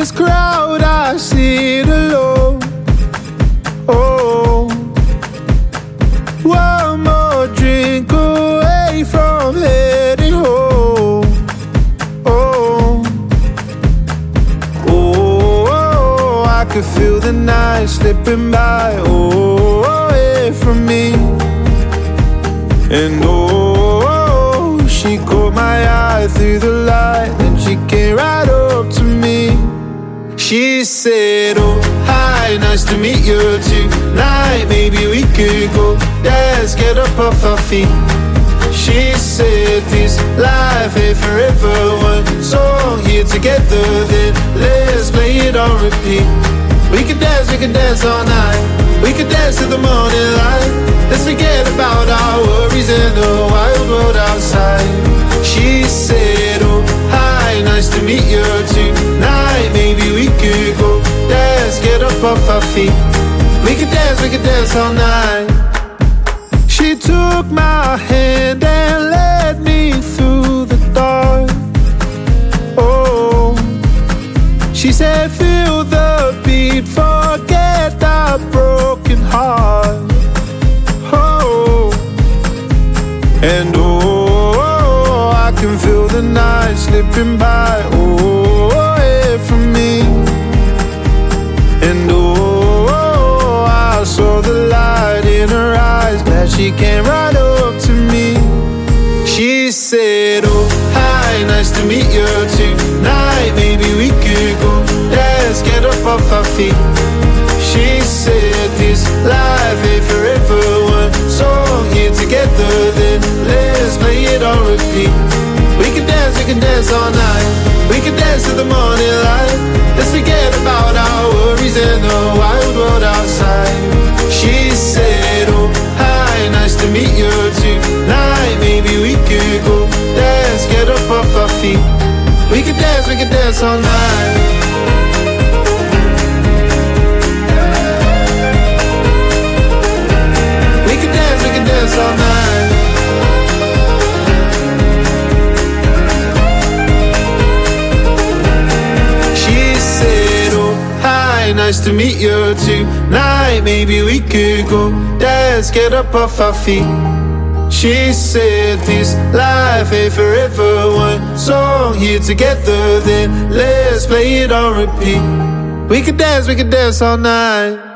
this crowd, I see it alone. Oh, one more drink away from heading home. Oh, oh, I could feel the night slipping by. Oh, away from me. And oh, she caught my eye through the light, and she came right up to me. She said, oh, hi, nice to meet you tonight. Maybe we could go dance, get up off our feet. She said, this life ain't forever. One song here together, then let's play it on repeat. We could dance all night. We could dance till the morning light. Let's forget about our worries in the wild world outside. She said, oh, hi, nice to meet you tonight. Maybe we could go dance, get up off our feet. We could dance all night. She took my hand and led me through the dark. Oh, she said, feel the beat, forget that broken heart. Oh, and oh, I can feel the night slipping by. Oh, away from me. And oh, I saw the light in her eyes, glad she came right up to me. She said, oh, hi, nice to meet you tonight. Maybe we could go dance, get up off our feet. She said, this life ain't forever. One song here together, then let's play it on repeat. We can dance all night. We can dance till the morning light. Let's forget about our worries in the wild world outside. She said, oh, hi, nice to meet you tonight. Maybe we could go dance, get up off our feet. We can dance all night. We can dance all night. She said, oh, hi, nice to meet you tonight. Maybe we could go dance, get up off our feet. She said, this life ain't forever. One song here together, then let's play it on repeat. We could dance all night.